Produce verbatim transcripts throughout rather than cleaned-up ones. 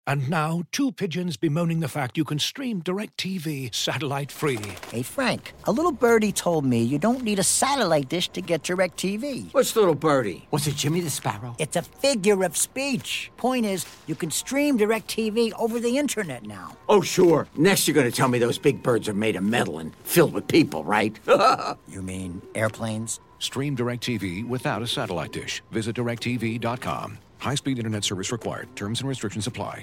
And now, two pigeons bemoaning the fact you can stream DirecTV satellite-free. Hey, Frank, a little birdie told me you don't need a satellite dish to get DirecTV. What's little birdie? Was it Jimmy the Sparrow? It's a figure of speech. Point is, you can stream DirecTV over the internet now. Oh, sure. Next you're going to tell me those big birds are made of metal and filled with people, right? You mean airplanes? Stream DirecTV without a satellite dish. Visit direct T V dot com. High-speed internet service required. Terms and restrictions apply.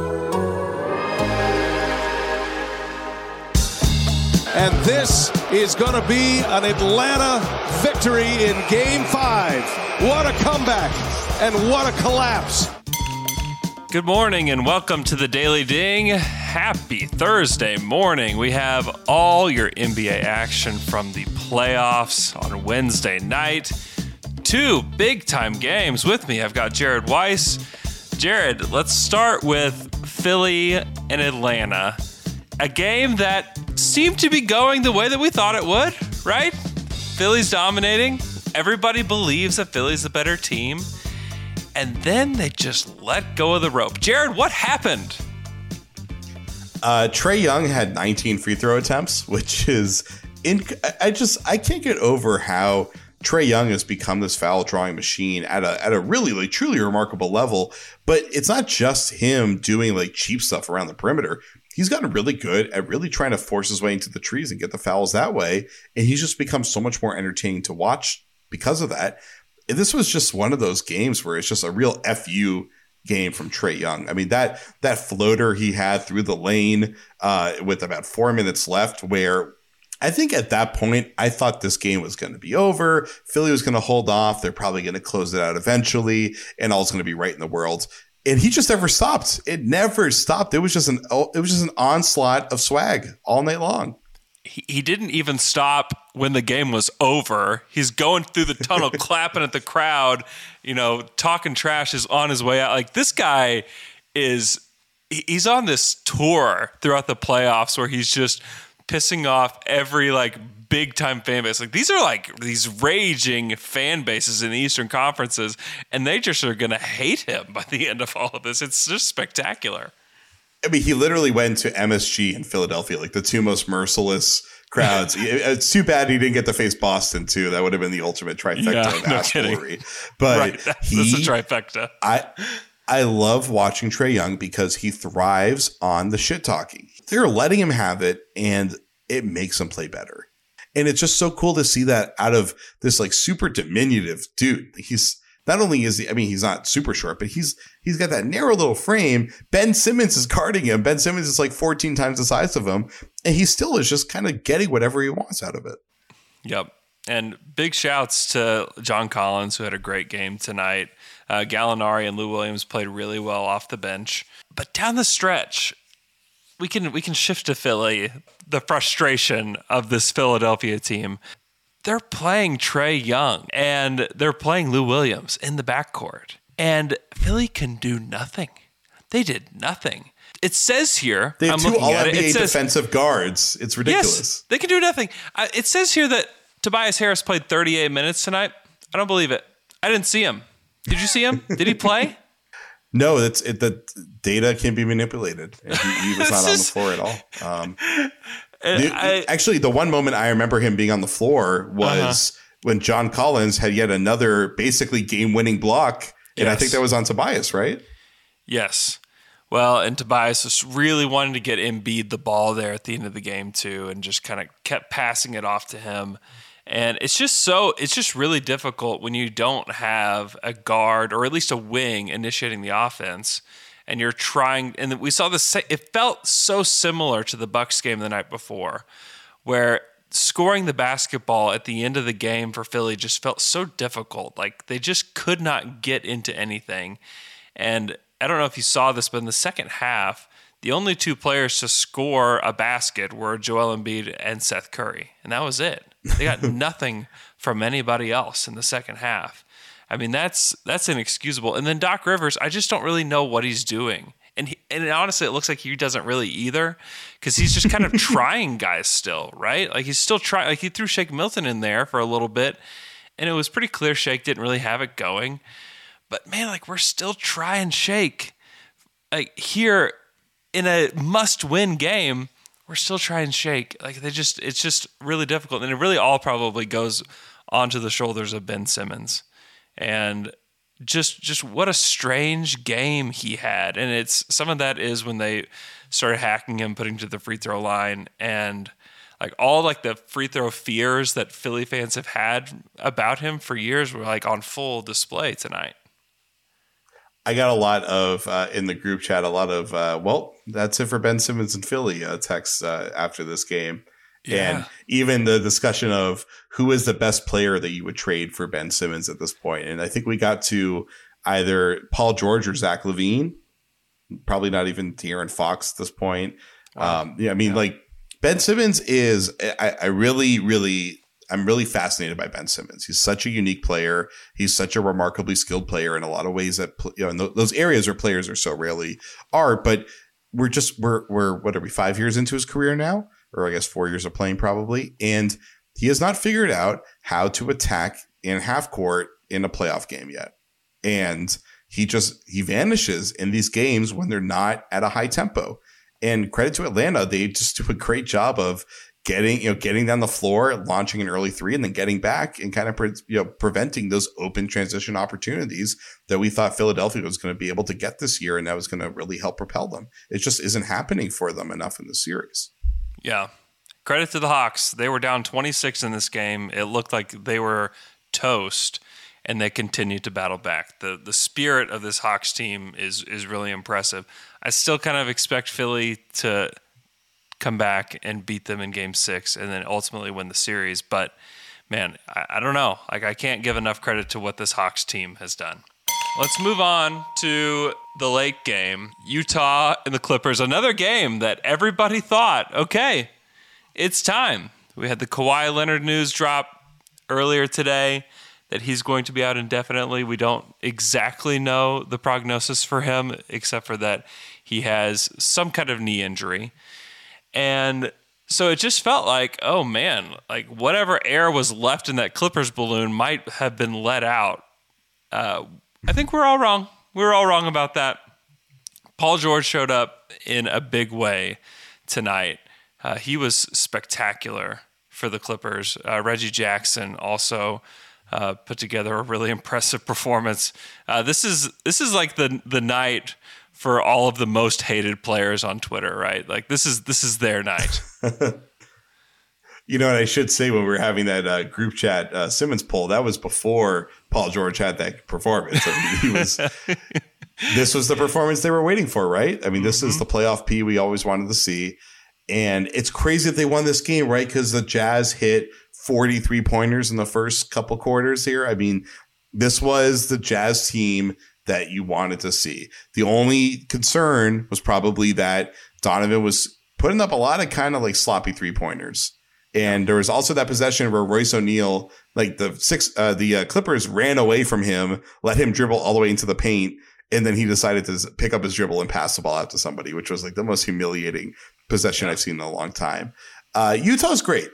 And this is going to be an Atlanta victory in Game five. What a comeback and what a collapse. Good morning and welcome to the Daily Ding. Happy Thursday morning. We have all your N B A action from the playoffs on Wednesday night. Two big-time games with me. I've got Jared Weiss. Jared, let's start with Philly and Atlanta. A game that seemed to be going the way that we thought it would, right? Philly's dominating. Everybody believes that Philly's the better team. And then they just let go of the rope. Jared, what happened? Uh, Trae Young had nineteen free throw attempts, which is in. I just I can't get over how Trae Young has become this foul drawing machine at a at a really like truly remarkable level. But it's not just him doing like cheap stuff around the perimeter. He's gotten really good at really trying to force his way into the trees and get the fouls that way. And he's just become so much more entertaining to watch because of that. And this was just one of those games where it's just a real F U game from Trae Young. I mean, that that floater he had through the lane uh, with about four minutes left, where I think at that point, I thought this game was going to be over. Philly was going to hold off. They're probably going to close it out eventually, and all's going to be right in the world. And he just never stopped. It never stopped. It was just an it was just an onslaught of swag all night long. He, he didn't even stop when the game was over. He's going through the tunnel, clapping at the crowd, you know, talking trash, is on his way out. Like, this guy is he's on this tour throughout the playoffs where he's just pissing off every like big time fan base. Like, these are like these raging fan bases in the Eastern Conferences, and they just are going to hate him by the end of all of this. It's just spectacular. I mean, he literally went to M S G in Philadelphia, like the two most merciless crowds. It's too bad he didn't get to face Boston too. That would have been the ultimate trifecta yeah, of no ass kidding. glory. But right. that's, he, that's a trifecta. I, I love watching Trae Young because he thrives on the shit talking. They're letting him have it, and it makes him play better. And it's just so cool to see that out of this like super diminutive dude. He's not only is he, I mean, he's not super short, but he's he's got that narrow little frame. Ben Simmons is guarding him. Ben Simmons is like fourteen times the size of him, and he still is just kind of getting whatever he wants out of it. Yep. And big shouts to John Collins, who had a great game tonight. Uh, Gallinari and Lou Williams played really well off the bench. But down the stretch, we can we can shift to Philly. The frustration of this Philadelphia team. They're playing Trae Young and they're playing Lou Williams in the backcourt. And Philly can do nothing. They did nothing. It says here, they have I'm two looking all at N B A it, it says, defensive guards. It's ridiculous. Yes, they can do nothing. Uh, it says here that Tobias Harris played thirty-eight minutes tonight. I don't believe it. I didn't see him. Did you see him? Did he play? No, that's it. The data can be manipulated. He, he was not on the floor at all. Um, the, I, actually, the one moment I remember him being on the floor was uh-huh. when John Collins had yet another basically game-winning block, and yes. I think that was on Tobias, right? Yes. Well, and Tobias just really wanted to get Embiid the ball there at the end of the game too, and just kind of kept passing it off to him. And it's just so it's just really difficult when you don't have a guard or at least a wing initiating the offense, and you're trying. And we saw this. It felt so similar to the Bucks game the night before, where scoring the basketball at the end of the game for Philly just felt so difficult. Like, they just could not get into anything. And I don't know if you saw this, but in the second half, the only two players to score a basket were Joel Embiid and Seth Curry, and that was it. They got nothing from anybody else in the second half. I mean, that's that's inexcusable. And then Doc Rivers, I just don't really know what he's doing. And he, and honestly, it looks like he doesn't really either, because he's just kind of trying guys still, right? Like, he's still trying. Like, he threw Shake Milton in there for a little bit, and it was pretty clear Shake didn't really have it going. But, man, like, we're still trying Shake. like here in a must-win game, we're still trying to shake. Like they just, it's just really difficult, and it really all probably goes onto the shoulders of Ben Simmons, and just, just what a strange game he had. And it's some of that is when they started hacking him, putting him to the free throw line, and like all like the free throw fears that Philly fans have had about him for years were like on full display tonight. I got a lot of, uh, in the group chat, a lot of, uh, well, that's it for Ben Simmons and Philly uh, texts uh, after this game. Yeah. And even the discussion of who is the best player that you would trade for Ben Simmons at this point. And I think we got to either Paul George or Zach LaVine, probably not even De'Aaron Fox at this point. Wow. Um, yeah, I mean, yeah. like Ben Simmons is, I, I really, really, I'm really fascinated by Ben Simmons. He's such a unique player. He's such a remarkably skilled player in a lot of ways that, you know, in those areas where players are so rarely are. But we're just, we're, we're, what are we, five years into his career now? Or I guess four years of playing probably. And he has not figured out how to attack in half court in a playoff game yet. And he just, he vanishes in these games when they're not at a high tempo. And credit to Atlanta, they just do a great job of getting, you know, getting down the floor, launching an early three, and then getting back and kind of, pre- you know, preventing those open transition opportunities that we thought Philadelphia was going to be able to get this year, and that was going to really help propel them. It just isn't happening for them enough in the series. Yeah. Credit to the Hawks. They were down twenty-six in this game. It looked like they were toast, and they continued to battle back. The the spirit of this Hawks team is is really impressive. I still kind of expect Philly to come back and beat them in game six and then ultimately win the series. But, man, I, I don't know. Like, I can't give enough credit to what this Hawks team has done. Let's move on to the late game. Utah and the Clippers. Another game that everybody thought, okay, it's time. We had the Kawhi Leonard news drop earlier today that he's going to be out indefinitely. We don't exactly know the prognosis for him, except for that he has some kind of knee injury. And so it just felt like, oh man, like whatever air was left in that Clippers balloon might have been let out. Uh, I think we're all wrong. We were all wrong about that. Paul George showed up in a big way tonight. Uh, he was spectacular for the Clippers. Uh, Reggie Jackson also uh, put together a really impressive performance. Uh, this is this is like the the night for all of the most hated players on Twitter, right? Like this is this is their night. You know, and I should say when we were having that uh, group chat uh, Simmons poll, that was before Paul George had that performance. I mean, he was. This was the performance they were waiting for, right? I mean, this mm-hmm. is the playoff P we always wanted to see, and it's crazy that they won this game, right? Because the Jazz hit forty-three pointers in the first couple quarters here. I mean, this was the Jazz team that you wanted to see. The only concern was probably that Donovan was putting up a lot of kind of like sloppy three pointers. And there was also that possession where Royce O'Neal, like the six, uh, the uh, Clippers ran away from him, let him dribble all the way into the paint. And then he decided to pick up his dribble and pass the ball out to somebody, which was like the most humiliating possession I've seen in a long time. Uh, Utah's great.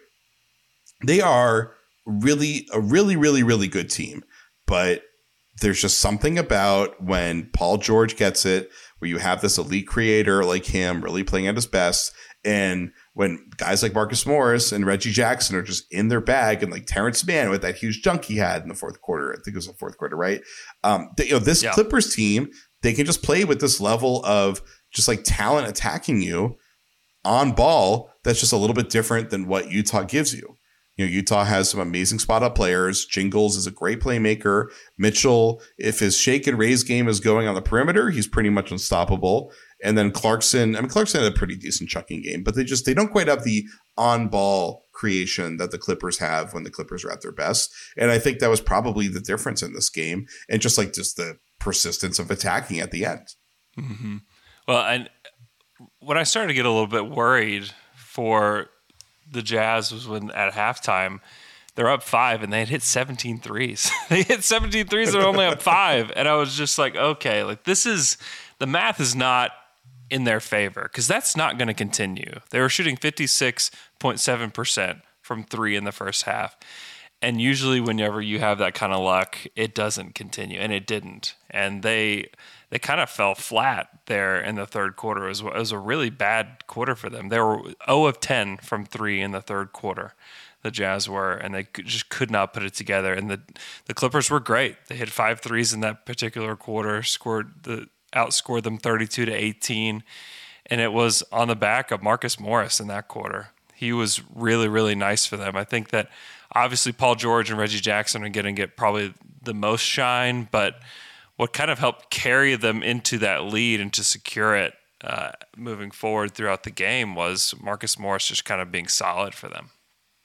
They are really a really, really, really good team. But there's just something about when Paul George gets it, where you have this elite creator like him really playing at his best. And when guys like Marcus Morris and Reggie Jackson are just in their bag, and like Terrence Mann with that huge dunk he had in the fourth quarter, I think it was the fourth quarter, right? Um, they, you know, this yeah. Clippers team, they can just play with this level of just like talent attacking you on ball. That's just a little bit different than what Utah gives you. You know, Utah has some amazing spot up players. Jingles is a great playmaker. Mitchell, if his shake and raise game is going on the perimeter, he's pretty much unstoppable. And then Clarkson, I mean, Clarkson had a pretty decent chucking game, but they just, they don't quite have the on ball creation that the Clippers have when the Clippers are at their best. And I think that was probably the difference in this game. And just like just the persistence of attacking at the end. Mm-hmm. Well, and when I started to get a little bit worried for the Jazz was when at halftime they're up five and they had hit seventeen threes. They hit seventeen threes and they're only up five. And I was just like, okay, like this is, the math is not in their favor because that's not going to continue. They were shooting fifty-six point seven percent from three in the first half. And usually whenever you have that kind of luck, it doesn't continue, and it didn't. And they they kind of fell flat there in the third quarter. It was, it was a really bad quarter for them. They were zero of ten from three in the third quarter, the Jazz were, and they just could not put it together. And the, the Clippers were great. They hit five threes in that particular quarter, scored the outscored them thirty-two to eighteen, and it was on the back of Marcus Morris in that quarter. He was really, really nice for them. I think that obviously Paul George and Reggie Jackson are going to get probably the most shine, but what kind of helped carry them into that lead and to secure it uh, moving forward throughout the game was Marcus Morris just kind of being solid for them.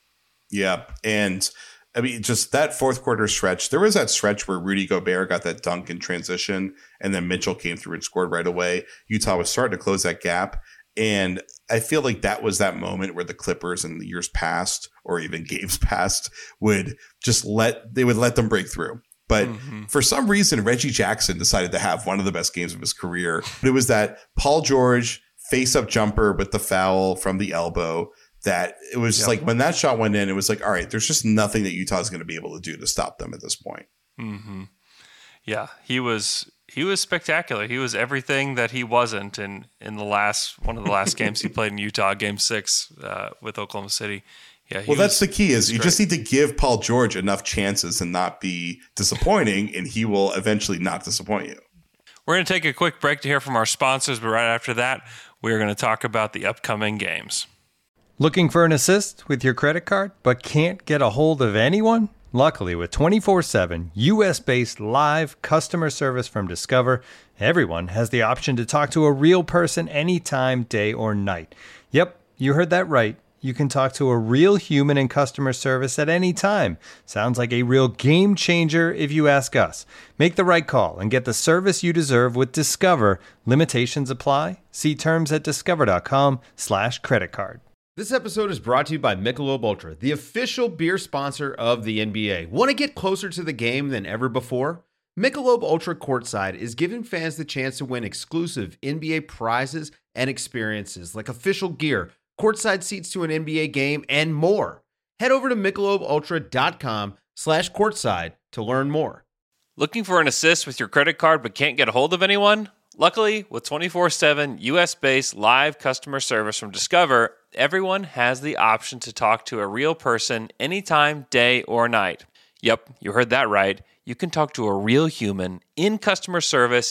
Yeah, and I mean, just that fourth quarter stretch, there was that stretch where Rudy Gobert got that dunk in transition, and then Mitchell came through and scored right away. Utah was starting to close that gap. And I feel like that was that moment where the Clippers in the years past, or even games past, would just let they would let them break through. But mm-hmm. for some reason, Reggie Jackson decided to have one of the best games of his career. But it was that Paul George face-up jumper with the foul from the elbow. That it was just yep. like when that shot went in, it was like, all right, there's just nothing that Utah is going to be able to do to stop them at this point. Mm-hmm. Yeah, he was. He was spectacular. He was everything that he wasn't in, in the last one of the last games he played in Utah, Game Six uh, with Oklahoma City. Yeah. Well, that's the key is you just need to give Paul George enough chances and not be disappointing, and he will eventually not disappoint you. We're going to take a quick break to hear from our sponsors, but right after that, we're going to talk about the upcoming games. Looking for an assist with your credit card, but can't get a hold of anyone? Luckily, with twenty-four seven U S-based live customer service from Discover, everyone has the option to talk to a real person anytime, day or night. Yep, you heard that right. You can talk to a real human in customer service at any time. Sounds like a real game changer if you ask us. Make the right call and get the service you deserve with Discover. Limitations apply. See terms at discover.com slash credit card. This episode is brought to you by Michelob Ultra, the official beer sponsor of the N B A. Want to get closer to the game than ever before? Michelob Ultra Courtside is giving fans the chance to win exclusive N B A prizes and experiences like official gear, courtside seats to an N B A game, and more. Head over to michelobultra.com slash courtside to learn more. Looking for an assist with your credit card but can't get a hold of anyone? Luckily, with twenty-four seven U S-based live customer service from Discover, everyone has the option to talk to a real person anytime, day or night. Yep, you heard that right. You can talk to a real human in customer service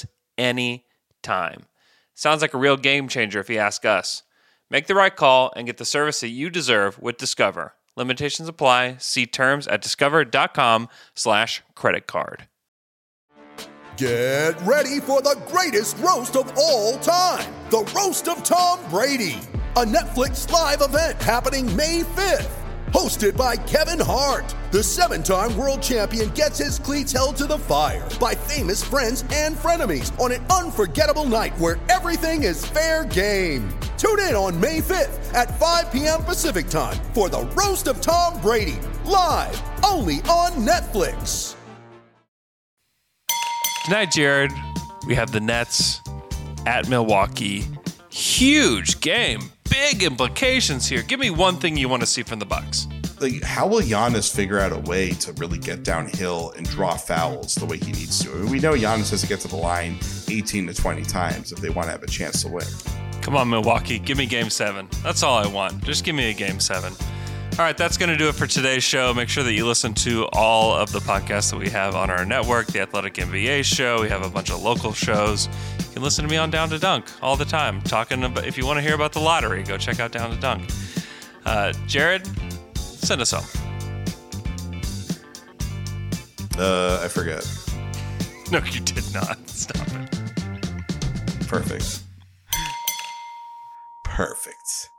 anytime. Sounds like a real game changer if you ask us. Make the right call and get the service that you deserve with Discover. Limitations apply. See terms at discover.com slash credit card. Get ready for the greatest roast of all time, the Roast of Tom Brady, a Netflix live event happening May fifth. Hosted by Kevin Hart, the seven-time world champion gets his cleats held to the fire by famous friends and frenemies on an unforgettable night where everything is fair game. Tune in on May fifth at five p.m. Pacific time for the Roast of Tom Brady, live only on Netflix. Tonight, Jared, we have the Nets at Milwaukee. Huge game. Big implications here. Give me one thing you want to see from the Bucks. Like, how will Giannis figure out a way to really get downhill and draw fouls the way he needs to? I mean, we know Giannis has to get to the line eighteen to twenty times if they want to have a chance to win. Come on, Milwaukee. Give me game seven. That's all I want. Just give me a game seven. All right, that's going to do it for today's show. Make sure that you listen to all of the podcasts that we have on our network, the Athletic N B A show. We have a bunch of local shows. You can listen to me on Down to Dunk all the time. Talking about, if you want to hear about the lottery, go check out Down to Dunk. Uh, Jared, send us home. Uh, I forget. No, you did not. Stop it. Perfect. Perfect.